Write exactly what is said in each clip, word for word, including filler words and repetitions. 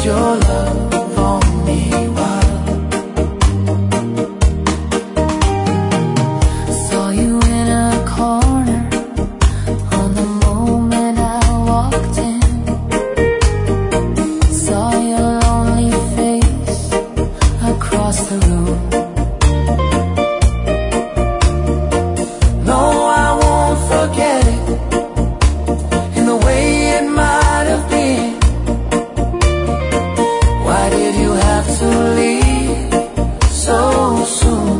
your love on me while saw you in a corner on the moment I walked in. Saw your lonely face across the room. No, I won't forget it in the way it might have been. Why did you have to leave so soon?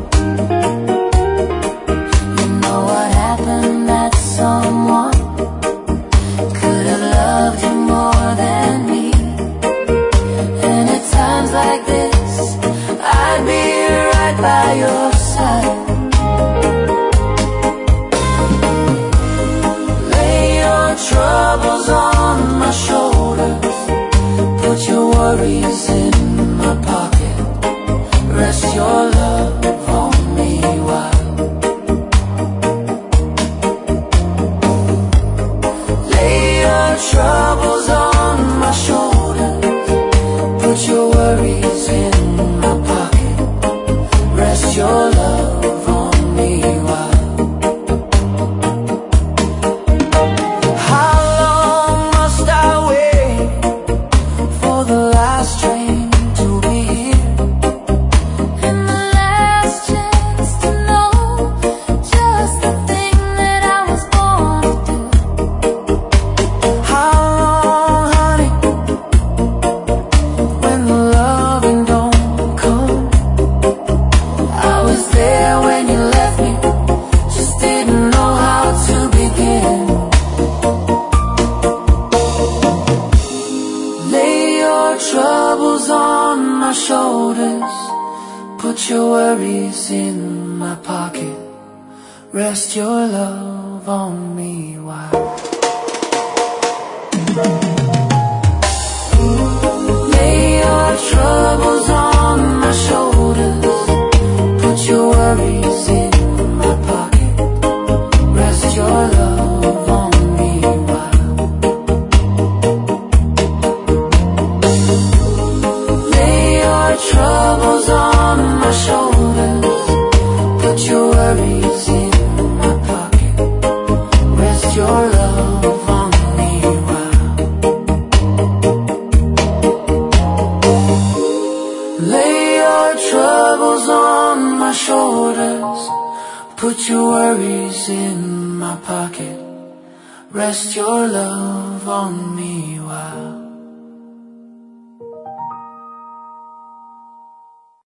You know what happened, that someone could have loved you more than me. And at times like this, I'd be right by your side. Lay your troubles on my shoulders, put your worries in my pocket, rest your love on me while lay your troubles on my shoulders, put your worries in my pocket, rest your love on me while. How long must I wait for the last train to be here? And the last chance to know just the thing that I was born to do. How long, honey, when the loving don't come? I was there when you left me, just didn't know how to begin. Lay your troubles on my shoulders, put your worries in my pocket, rest your love on me while lay your troubles on my shoulders, put your worries in my pocket, rest your love on me while lay your troubles on my shoulders, put your worries in my pocket, rest your love on me while lay your troubles on my shoulders, put your worries in my pocket, rest your love on me while